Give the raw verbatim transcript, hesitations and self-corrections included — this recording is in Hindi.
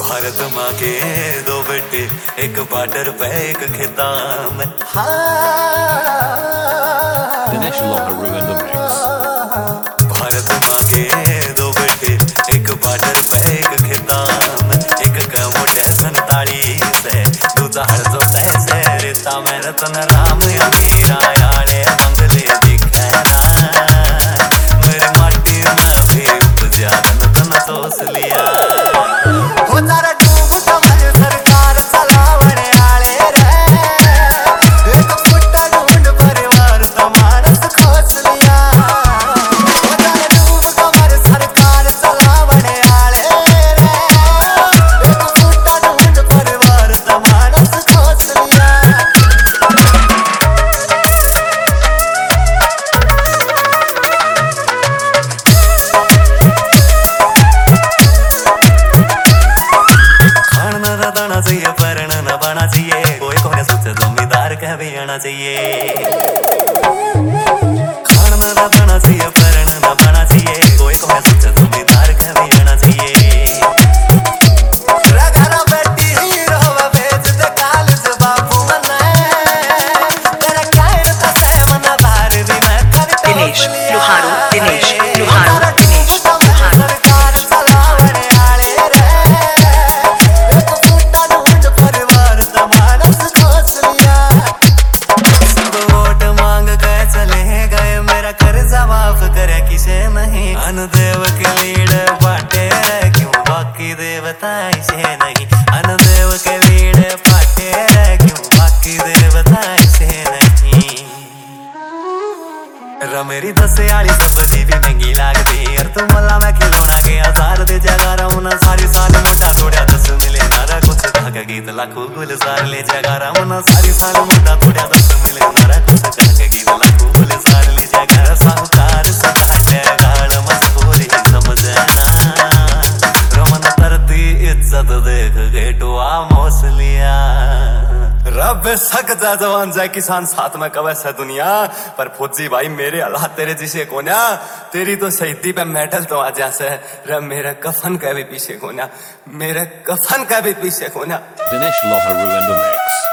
भारत माँ के दो बेटे, एक बॉर्डर पे एक खेता में। Dinesh Locker ruined the mix. Bharat माँ के दो बेटे, एक बॉर्डर पे एक खेता में। एक का मोटे सैंतालीस है, दूसरा हर सौ तैसे रेता में। रतन राम या मीरा यारे मंगले दिखे ना, मेरे माटी में भी उपजा तन तन सोच लिया। हो तारा डूब समय सरकार चलावने आले रे, एक फुट्टा ढूंढ परिवार तमानस खोस लिया। हो तारा डूब समय सरकार चलावने आले रे, एक फुट्टा ढूंढ परिवार तमानस खोस लिया। दाना चाहिए परण न बना चाहिए, कोई कोने सोचे जमींदार कह भी आना चाहिए। खाना न दाना चाहिए परण न बना चाहिए, कोई कोने सोचे जमींदार कह भी आना चाहिए। रगड़ा बेटी रोवा बेच दे कालज बापू मने, तेरा कायर ता से मना बार भी मैं कर दिनेश लोहारू, दिनेश लोहारू, दिनेश लोहारू। सरकार चलावने आले रे, एक फुट्टा ढूंढ परिवार तमानस खोस लिया। सब वोट मांग के चले गए, मेरा कर्जा माफ करे किसे नहीं। अनुदेव के लीड बाटे रे, क्यों बाकी देवता इसे नहीं। अनुदेव के लीड बाटे रे, क्यों बाकी देवता इसे नहीं। रमेरी दसे आली सब्जी भी महंगी लागती, और तू मला मैं खिलौना के हजार दे जगा रहूं ना। सारी साल मुंडा तोड़िया दस मिले नारा, कुछ कह के गीत लाखों गुलजार ले जगा रहूं ना। सारी साल मुंडा तोड़िया दस मिले नारा, कुछ कह के गीत लाखों गुलजार ले जगा। साहूकार सदा गाल मजबूरी समझना, रमन तरती इज्जत देख गेटुआ मोस लिया। रब सक जा जवान जाए किसान साथ में कवे से दुनिया, पर फौजी भाई मेरे हालात तेरे जिसे कोन्या। तेरी तो शहीदी पे मेडल तो आ जा से, रे मेरे कफन का भी पीछे कोन्या, मेरे कफन का भी पीछे कोन्या। Dinesh Locker ruined the mix.